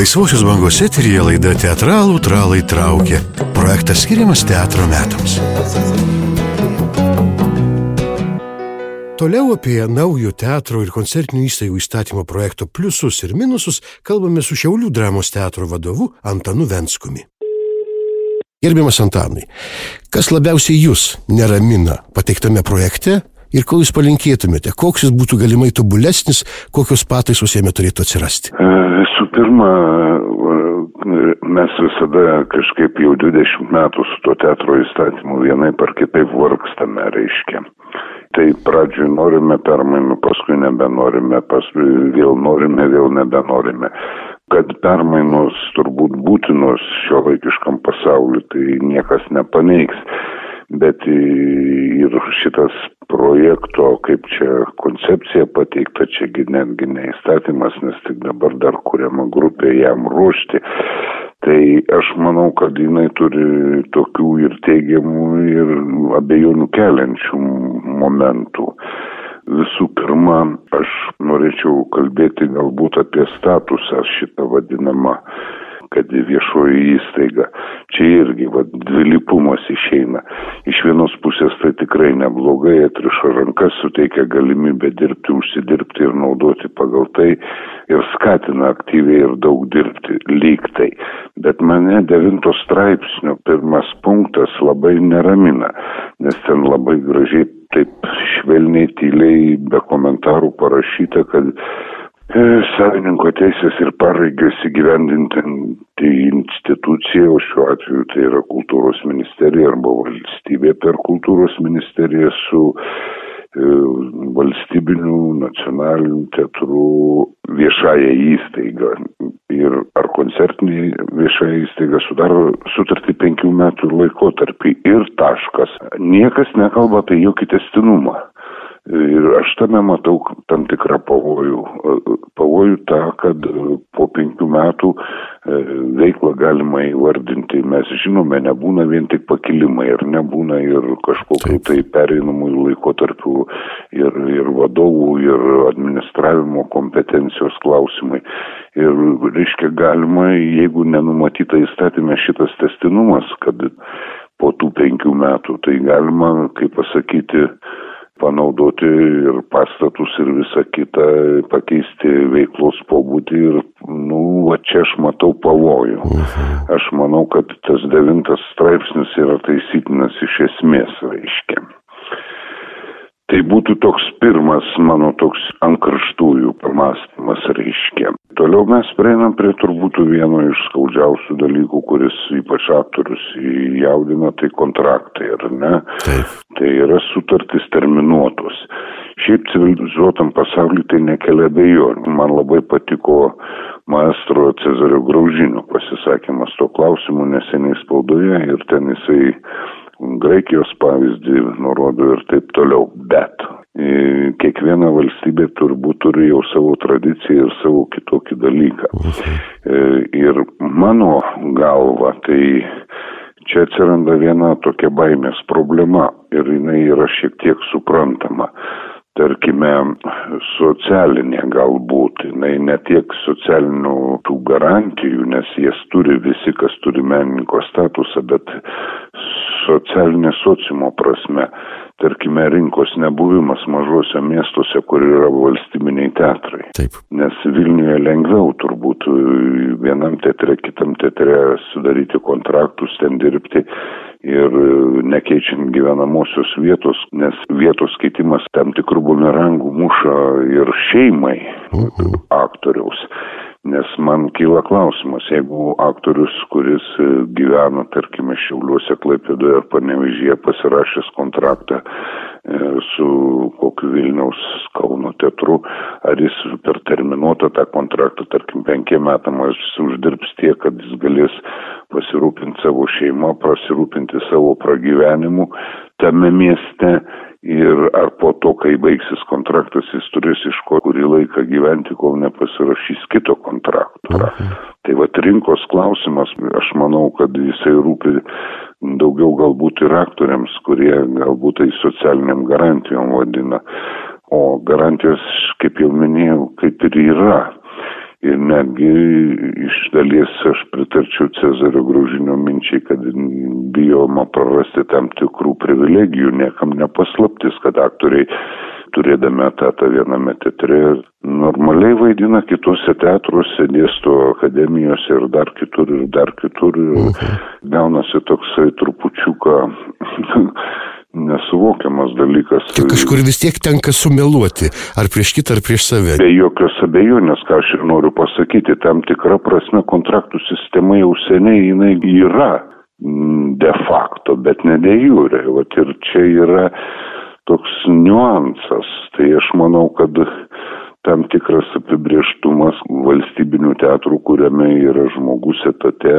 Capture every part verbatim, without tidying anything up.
Laisvosios bangos eteryje laida Teatralų tralai traukia. Projektas skiriamas teatro metams. Toliau apie naujo teatro ir koncertinių įstaigų įstatymo projekto pliusus ir minusus kalbame su Šiaulių dramos teatro vadovu Antanu Venskumi. Gerbiamas Antanai, kas labiausiai jūs neramina pateiktame projekte ir ko jūs palinkėtumėte, koks jis būtų galimai tobulesnis, kokios pataisos jame turėtų atsirasti? Visų pirma, mes visada kažkaip jau dvidešimt metų su to teatro įstatymu vienaip ar kitaip vargstame, reiškia. Tai pradžioj norime permainų, paskui nebenorime, paskui vėl norime, vėl nebenorime. Kad permainos turbūt būtinos šiuolaikiškam pasauliu, tai niekas nepaneigs. Bet ir šitas projekto, kaip čia koncepcija pateikta, čiagi netgi ne įstatymas, nes tik dabar dar kuriama grupė jam ruošti. Tai aš manau, kad jinai turi tokių ir teigiamų, ir abejonių keliančių momentų. Visų pirma, aš norėčiau kalbėti galbūt apie statusą šitą vadinamą, kad viešoji įstaiga. Čia irgi va, dvilypumas išeina. Iš vienos pusės tai tikrai neblogai, atriša rankas, suteikia galimybę dirbti, užsidirbti ir naudoti pagal tai ir skatina aktyviai ir daug dirbti lyg tai. Bet mane devinto straipsnio pirmas punktas labai neramina, nes ten labai gražiai taip švelniai, tyliai, be komentarų parašyta, kad savininko teisės ir pareigas įgyvendinti institucija, o šiuo atveju tai yra kultūros ministerija arba valstybė per kultūros ministeriją su e, valstybiniu nacionaliniu teatru viešąją įstaigą ir ar koncertinė viešąją įstaigą sudaro sutartį penkių metų laikotarpį ir taškas. Niekas nekalba apie jokį testinumą. Ir aš tame matau tam tikrą pavojų. Pavojų tą, kad po penkių metų veiklą galima įvardinti. Mes žinome, nebūna vien tik pakilimai ir nebūna ir kažkokių tai pereinamųjų laikotarpių ir, ir vadovų, ir administravimo kompetencijos klausimai. Ir reiškia galima, jeigu nenumatyta įstatymė šitas tęstinumas, kad po tų penkių metų, tai galima, kaip pasakyti, panaudoti ir pastatus ir visą kitą, pakeisti veiklos pobūdį ir, nu, va čia aš matau pavojų. Aš manau, kad tas devintas straipsnis yra taisytinas iš esmės, reiškia. Tai būtų toks pirmas mano toks ant karštųjų pamąstymas, reiškia. Toliau mes prieinam prie turbūt vieno iš skaudžiausių dalykų, kuris ypač aktorius jaudina, tai kontraktai, ar ne? Taip. Tai yra sutartys terminuotos. Šiaip civilizuotam pasauliu tai nekelia abejonių. Man labai patiko maestro Cezario Graužinio pasisakymas to klausimu neseniai spaudoje ir ten jisai Graikijos pavyzdį nurodo ir taip toliau. Bet e, kiekviena valstybė turbūt turi jau savo tradiciją ir savo kitokį dalyką. E, ir mano galva, tai čia atsiranda viena tokia baimės problema ir jinai yra šiek tiek suprantama. Tarkime, socialinė galbūt, jinai ne tiek socialinių tų garantijų, nes jas turi visi, kas turi menininko statusą, bet socialinė sociumo prasme, tarkime, rinkos nebuvimas mažose miestuose, kur yra valstybiniai teatrai. Taip. Nes Vilniuje lengviau turbūt vienam teatre, kitam teatre sudaryti kontraktus, ten dirbti ir nekeičiant gyvenamosios vietos, nes vietos keitimas tam tikrų bumerangų muša ir šeimai uh-huh. aktoriaus. Nes man kyla klausimas, jeigu aktorius, kuris gyvena, tarkime, Šiauliuose, Klaipėdoje ar Panevėžyje pasirašęs kontraktą su kokiu Vilniaus Kauno teatru, ar jis per terminuotą tą kontraktą, tarkim, penkiem metam, ar jis uždirbs tiek, kad jis galės pasirūpinti savo šeimą, pasirūpinti savo pragyvenimu tame mieste. Ir ar po to, kai baigsis kontraktas, jis turės iš ko kurį laiką gyventi, kol nepasirašys kito kontrakto. Mhm. Tai vat rinkos klausimas, aš manau, kad jisai rūpi daugiau galbūt ir aktoriams, kurie galbūt tai socialiniam garantijom vadina. O garantijos, kaip jau minėjau, kaip ir yra. Ir netgi iš dalies aš pritarčiau Cezario Graužinio minčiai, kad bijoma prarasti tam tikrų privilegijų. Niekam nepaslaptis, kad aktoriai, turėdami etatą viename teatre, normaliai vaidina kitose teatruose, dėsto akademijose ir dar kitur, ir dar kitur. Ir gaunasi toksai trupučiuką nesuvokiamas dalykas. Tai kažkur vis tiek tenka sumeluoti, ar prieš kitą, ar prieš save. Be jokios abejonės, ką aš ir noriu pasakyti, tam tikra prasme kontraktų sistema jau seniai jinai yra de facto, bet ne de jure. Vat ir čia yra toks niuansas. Tai aš manau, kad tam tikras apibrėžtumas valstybinių teatrų, kuriame yra žmogus etate,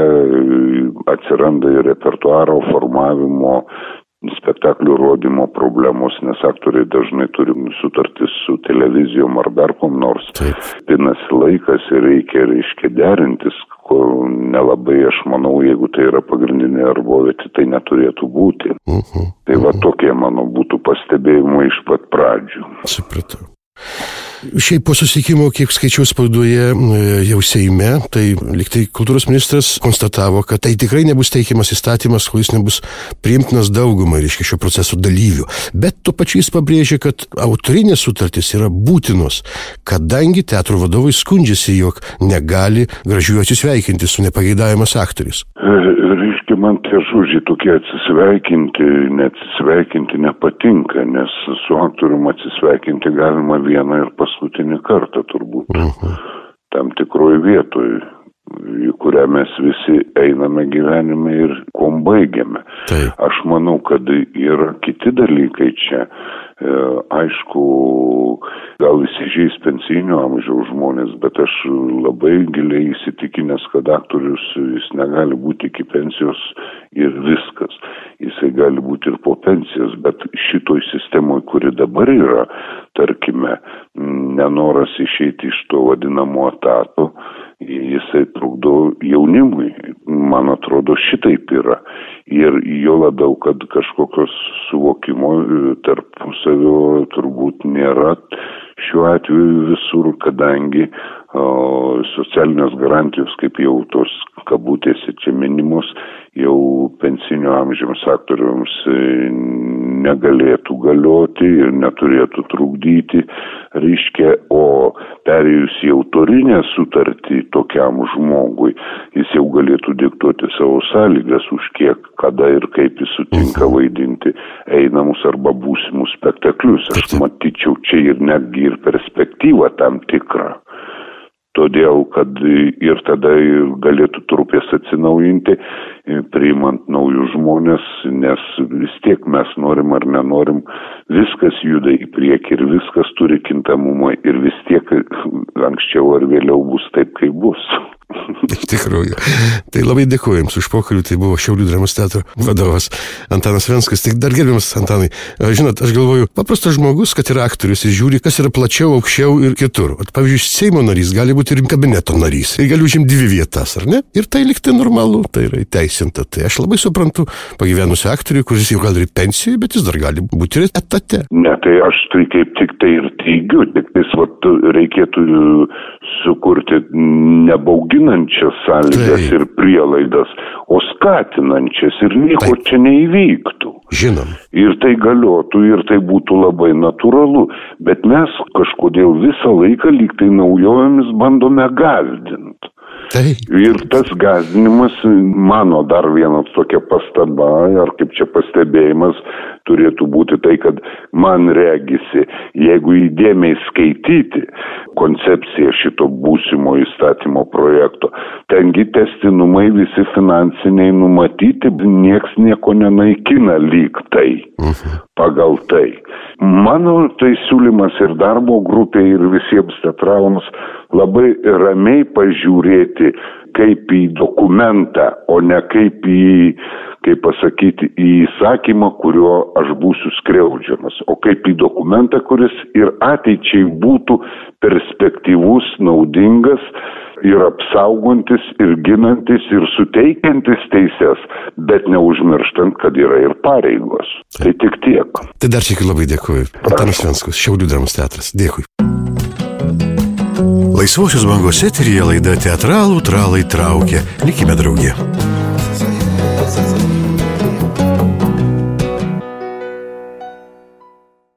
atsiranda ir repertuaro formavimo, spektaklių rodymo problemos, nes aktoriai dažnai turi sutartis su televizijom ar dar kom nors. Taip. Pinasi laikas ir reikia, reiškia, derintis, ko nelabai, aš manau, jeigu tai yra pagrindinė darbovietė, tai neturėtų būti. Uh-huh. Tai va tokie, mano, būtų pastebėjimai iš pat pradžių. Supratau. Šiaip po susitikimo, kiek skaičiau spaudoje jau Seime, tai liktai kultūros ministras konstatavo, kad tai tikrai nebus teikiamas įstatymas, kuris nebus priimtinas daugumai, reiškia, šio proceso dalyvių. Bet tuo pačiu jis pabrėžė, kad autorinės sutartys yra būtinos, kadangi teatro vadovai skundžiasi, jog negali gražių atsisveikinti su nepageidaujamas aktorius. Reiškia, man tie žodžiai tokie atsisveikinti, neatsisveikinti nepatinka, nes su aktorium atsisveikinti galima vieną ir paskutinį kartą turbūt. Uh-huh. Tam tikroj vietoj, į kurią mes visi einame gyvenime ir kuom baigiame. Taip. Aš manau, kad yra kiti dalykai čia. E, aišku, gal įsižeis pensinio amžiaus žmonės, bet aš labai giliai įsitikinęs, kad aktorius jis negali būti iki pensijos ir viskas. Jisai gali būti ir po pensijos, bet šitoj sistemoje, kuri dabar yra, tarkime, nenoras išeiti iš to vadinamo etato, jisai trukdo jaunimui. Man atrodo, šitaip yra. Ir jo labiau, kad kažkokios suvokimo tarpusavio turbūt nėra šiuo atveju visur, kadangi o, socialinės garantijos, kaip jau tos kabutėse čia minimos, jau pensinio amžiaus aktoriams negalėtų galioti ir neturėtų trukdyti, reiškia, o perėjus į autorinę sutartį tokiam žmogui, jis jau galėtų diktuoti savo sąlygas, už kiek, kada ir kaip jis sutinka vaidinti einamus arba būsimus spektaklius. Aš matyčiau čia ir netgi ir perspektyvą tam tikrą. Todėl, kad ir tada galėtų trupės atsinaujinti, priimant naujus žmonės, nes vis tiek mes norim ar nenorim, viskas juda į priekį ir viskas turi kintamumą ir vis tiek anksčiau ar vėliau bus taip, kaip bus. Iš tikrųjų. Tai labai dėkuoju Jums už pokalbį. Tai buvo Šiaulių dramos teatro vadovas Antanas Venskus. Tik dar gerbiamas Antanai, žinot, aš galvoju, paprastas žmogus, kad yra aktorius ir žiūri, kas yra plačiau, aukščiau ir kitur. At, pavyzdžiui, Seimo narys gali būti ir kabineto narys. Ir gali užimti dvi vietas, ar ne? Ir tai liktai normalu, tai yra įteisinta. Tai aš labai suprantu pagyvenusią aktorių, kuris jau gal ir pensijoje, bet jis dar gali būti ir etate. Ne, tai aš tai kaip tik tai ir teigiu, tik tais vat, reikėtų sukurti nebauginančias sąlygas tai. Ir prielaidas, o skatinančias ir nieko Taip. Čia neįvyktų. Žinom. Ir tai galiotų, ir tai būtų labai natūralu, bet mes kažkodėl visą laiką lyg tai naujovėmis bandome gąsdinti. Tai. Ir tas gąsdinimas, mano dar viena tokia pastaba, ar kaip čia pastebėjimas, turėtų būti tai, kad man regisi, jeigu įdėmiai skaityti koncepciją šito būsimo įstatymo projekto, tengi testinumai visi finansiniai numatyti, nieks nieko nenaikina lyg tai, uh-huh. pagal tai. Mano tai siūlymas ir darbo grupiai, ir visiems teatralams labai ramiai pažiūrėti kaip į dokumentą, o ne kaip į, kaip pasakyti, į įsakymą, kurio aš būsiu skriaudžiamas, o kaip į dokumentą, kuris ir ateičiai būtų perspektyvus, naudingas ir apsaugantis, ir ginantis, ir suteikiantis teises, bet neužmirštant, kad yra ir pareigos. Tai tik tiek. Tai dar šiek tiek labai dėkuoju. Antanas Venskus, Šiaulių dramos teatras. Dėkui. Laisvosios bangos eteryje laida Teatralų tralai traukia. Likime drauge.